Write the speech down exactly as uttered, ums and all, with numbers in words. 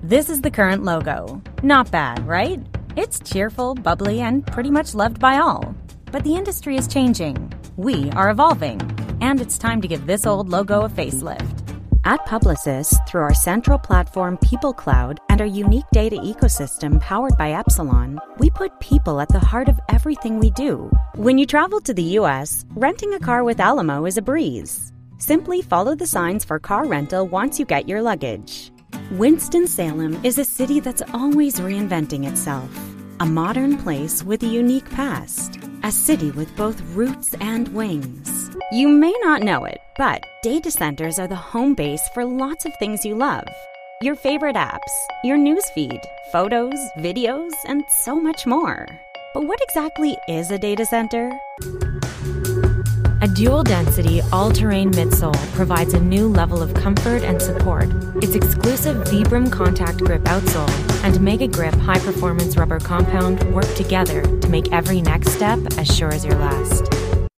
This is the current logo. Not bad, right? It's cheerful, bubbly, and pretty much loved by all. But the industry is changing. We are evolving. And it's time to give this old logo a facelift. At Publicis, through our central platform People Cloud and our unique data ecosystem powered by Epsilon, we put people at the heart of everything we do. When you travel to the U S, renting a car with Alamo is a breeze. Simply follow the signs for car rental once you get your luggage. Winston-Salem is a city that's always reinventing itself. A modern place with a unique past. A city with both roots and wings. You may not know it, but data centers are the home base for lots of things you love. Your favorite apps, your newsfeed, photos, videos, and so much more. But what exactly is a data center? A dual-density, all-terrain midsole provides a new level of comfort and support. Its exclusive Vibram Contact Grip outsole and Mega Grip high-performance rubber compound work together to make every next step as sure as your last.